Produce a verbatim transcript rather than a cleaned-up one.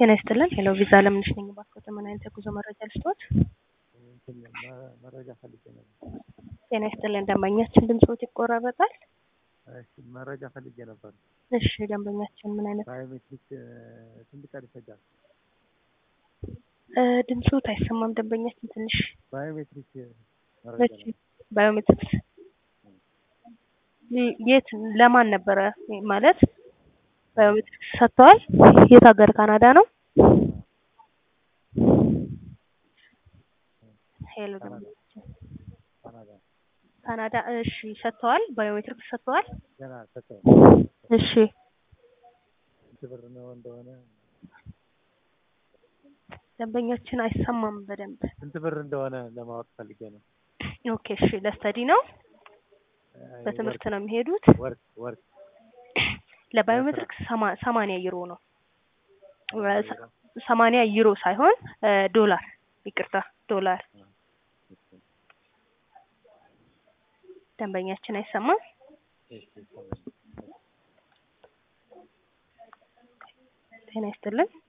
ጤና ይስጥልን ሄሎ ቪዛ ለምንሽ ነኝ ባክዎት ምን አይነት የጉዞ መረጃ ልስጥዎት? መረጃ ፈልጌ ነበር። ጤና ይስጥልን ደንበኛችን ድምጽዎት ይቆራረጣል። እሺ መረጃ ፈልጌ ነበር። እሺ ደንበኛችን ምን አይነት ባዮሜትሪክ ስንት ቀን ይፈጃል? እ ድምጽዎት አይሰማም ደንበኛችን ትንሽ ባዮሜትሪክ መረጃ እሺ ባዮሜትሪክስ የት ለማን ነበረ ማለት ባዮሜትሪክስ ሰጥተዋል? የት ሀገር ካናዳ ነው? ሄሎ ደንበኛችን ካናዳ ካናዳ እሺ ሰጥተዋል? ባዮሜትሪክስ ሰጥተዋል? ገና ሰጥተዋል። እሺ ስንት ብር ነው እንደሆነ ደንበኛችን አይሰማም በደንብ ስንት ብር እንደሆነ ለማወቅ ፈልጌ ነው። ኦኬ እሺ ለስተዲ ነው? በትምህርት ነው የሚሄዱት? ወርክ ወርክ ለባዮሜትሪክስ ሰማንያ ዩሮ ነው። ሰማንያ ዩሮ ሳይሆን ዶላር ይቅርታ ዶላር። ደንበኛችን አይሰማም? ጤና ይስጥልን